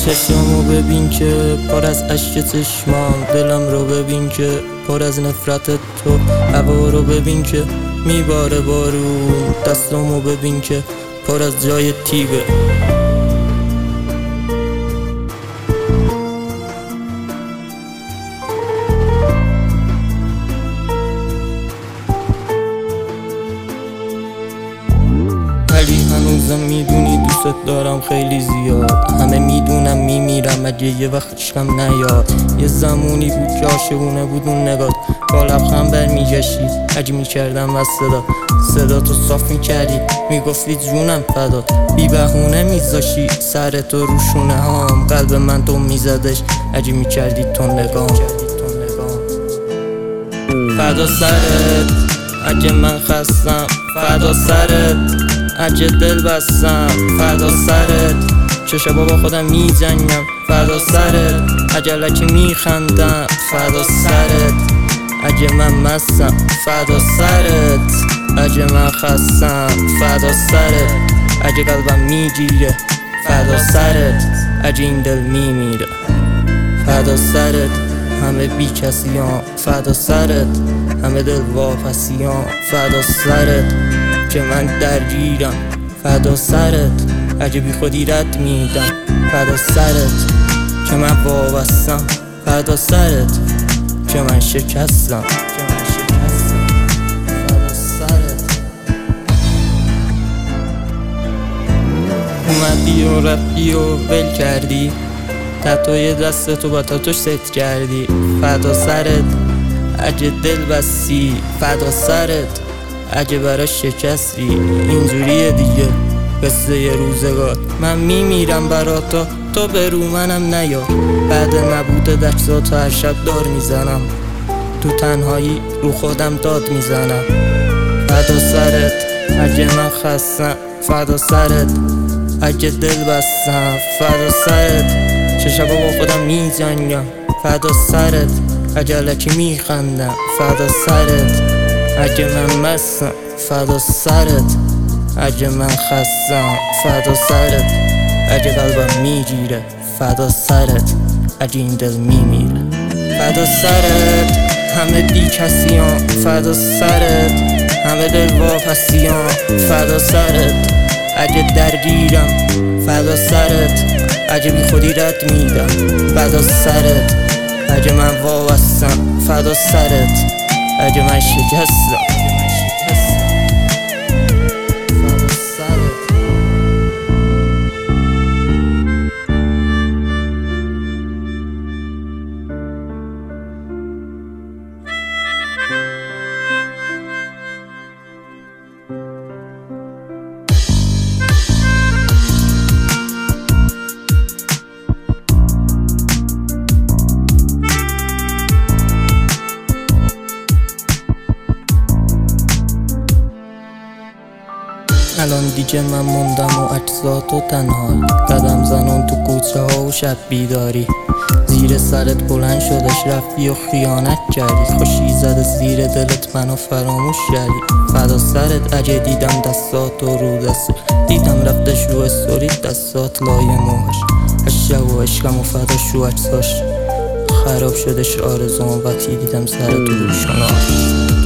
چشمو ببین که پر از اشک چشمان، دلم رو ببین که پر از نفرت تو، هوا رو ببین که میباره بارون، دستامو ببین که پر از جای تیغه. ولی هنوزم میدونی دوست دارم خیلی زیاد، همه میدونم میمیرم اگه یه وقت عشقم نیاد. یه زمونی بود که عاشقونه بود اون نگات، با لبخند برمیگشتی اگه میکردم از صدا تو صاف میکردی، میگفتی جونم فدات، بی بهونه میذاشی سر تو روشونه هام، قلب من تو میزدش اگه میکردی تو نگام. فدا سرت اگه من خستم، فدا سرت اگه دل بستم، فدا سرت چه شبا با خودم میجنگم، فدا سرت اگه لکه میخندم، فدا سرت اگه من مستم، فدا سرت اگه من خستم، فدا سرت اگه قلبم میگیره، فدا سرت اگه این دل میمیره، فدا سرت همه بی کسیان، فدا سرت همه دل واپسیان، فدا سرت که من درگیرم، فدا سرت اگه بی خودی رد میدم، فدا سرت که من وابستم، فدا سرت که من شکستم، فدا سرت. اومدی و رفتی و ول کردی، تتوی دست تو با تاتوش ست کردی، فدا سرت اگه دل بستی، فدا سرت اگه براش شکستی. اینجوریه دیگه قصه ی روزگار، من میمیرم برا تو به رو منم نیار، بعد نبود دکسات هر شب دار میزنم، تو تنهایی رو خودم داد میزنم، فدا سرت اگه من خستم، فدا سرت اگه دل بستم، فدا سرت چه شبا با خودم میجنگم، فدا سرت اگه لکی میخندم، فدا سرت اگه من مستم، فدا سرت اگه من خستم، فدا سرت اگه قلبم میگیره، فدا سرت اگه این دل میمیره، فدا سرت همه بی کسیان، فدا سرت همه دل واپسیان، فدا سرت اگه درگیرم، فدا سرت اگه بی خودی رد میدم، فدا سرت اگه من وابستم، فدا سرت اگه من شکستم. الان دیگه من موندم و اجزات و تنهایی، قدم زنان تو کوچه ها و شب بیداری، زیر سرت بلند شدش رفتی و خیانت کردی، خوشی زده زیر دلت منو فراموش کردی، فدا سرت اگه دیدم دستات و رو دست، دیدم رفتش رو استوری دستات لای موهش، عشق و عشقم و فدا شو اجزاش، خراب شدش آرزوم وقتی دیدم سرت و روشناش.